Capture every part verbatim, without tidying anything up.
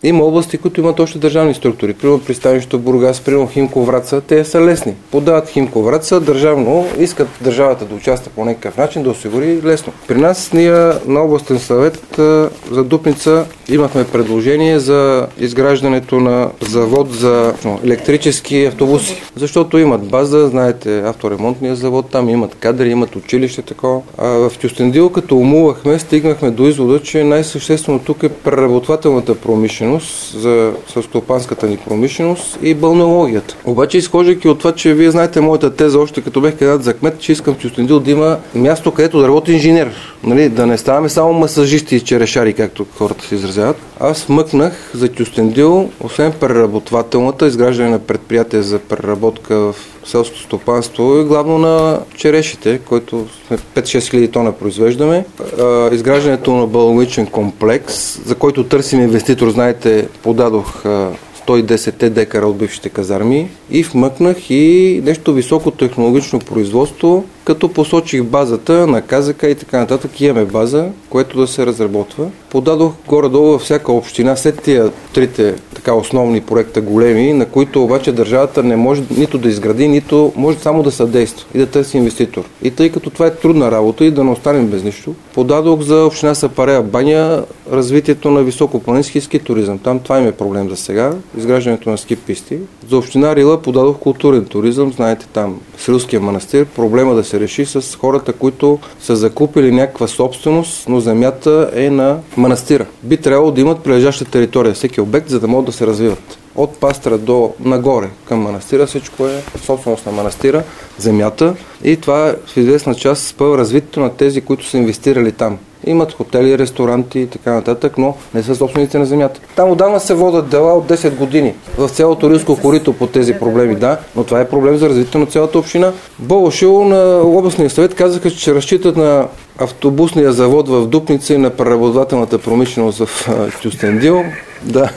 Има области, които имат още държавни структури. Примерно пристанището Бургас, примерно Химко Враца, те са лесни. Подават Химко Враца, държавно, искат държавата да участва по някакъв начин, да осигури лесно. При нас ние на областен съвет за Дупница имахме предложение за изграждането на завод за електрически автобуси. Защото имат база, знаете, авторемонтния завод, там имат кадри, имат училище такова. А в Кюстендил, като умувахме, стигнахме до извода, че най-съществено тук е преработвателната промишленост, за селскостопанската ни промишленост и балнеологията. Обаче, изхождайки от това, че вие знаете моята теза, още като бех кандидат за кмет, че искам в Кюстендил да има място, където да работи инженер. Нали? Да не ставаме само масажисти и черешари, както хората се изразяват. Аз мъкнах за Кюстендил, освен преработвателната, изграждане на предприятие за преработка в селското стопанство и главно на черешите, който сме пет-шест хиляди тона произвеждаме. Изграждането на балоничен комплекс, за който търсим инвеститор, знаете, подадох сто и десет декара от бившите казарми и вмъкнах и нещо високо технологично производство, като посочих базата на КЗК и така нататък. Имаме база, което да се разработва. Подадох горе-долу във всяка община след тия трите така основни проекта големи, на които обаче държавата не може нито да изгради, нито може само да съдейства и да търси инвеститор. И тъй като това е трудна работа и да не останем без нищо, подадох за община Сапарея баня развитието на високопланински ски туризъм. Там това им е проблем за сега, изграждането на ски писти. За община Рила подадох културен туризъм, знаете там с Рилския манастир, проблема да се реши с хората, които са закупили някаква собственост, но земята е на манастира. Би трябвало да имат прилежаща територия, всеки обект, за да могат да се развиват. От Пастра до нагоре към манастира, всичко е собственост на манастира, земята и това е в известна част спъва развитието на тези, които са инвестирали там. Имат хотели, ресторанти и така нататък, но не са собственици на земята. Там отдавна се водят дела от десет години в цялото Рилско корито по тези проблеми, да, но това е проблем за развитието на цялата община. Болошило на областния съвет казаха, че разчитат на автобусния завод в Дупница и на преработвателната промишленост в Кюстендил. Да.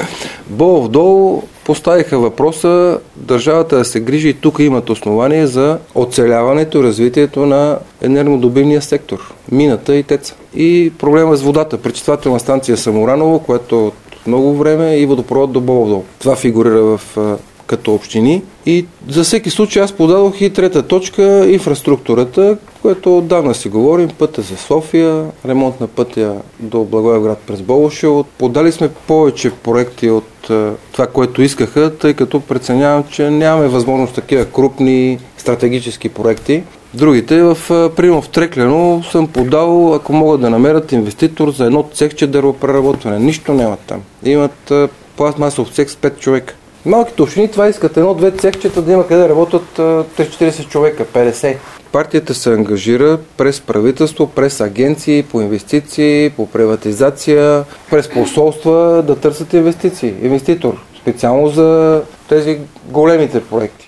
Болов-долу поставиха въпроса държавата да се грижи и тук имат основание за оцеляването и развитието на енергодобивния сектор, мината и теца. И проблема с водата, пречиствателна станция Самораново, което от много време и водопровод до Болов-долу. Това фигурира в като общини. И за всеки случай аз подадох и трета точка, инфраструктурата, което отдавна си говорим, пътя за София, ремонт на пътя до Благоевград през Болошило. Подали сме повече проекти от това, което искаха, тъй като преценявам, че нямаме възможност такива крупни стратегически проекти. Другите, в примерно в Трекляно съм подал, ако могат да намерят инвеститор за едно цехче дървопреработване. Нищо нямат там. Имат пластмасов цех с пет човека. Малките общини това искат едно-две цехчета да има къде да работят трийсет-четирийсет човека, петдесет. Партията се ангажира през правителство, през агенции, по инвестиции, по приватизация, през посолства да търсят инвестиции. Инвеститор, специално за тези големите проекти.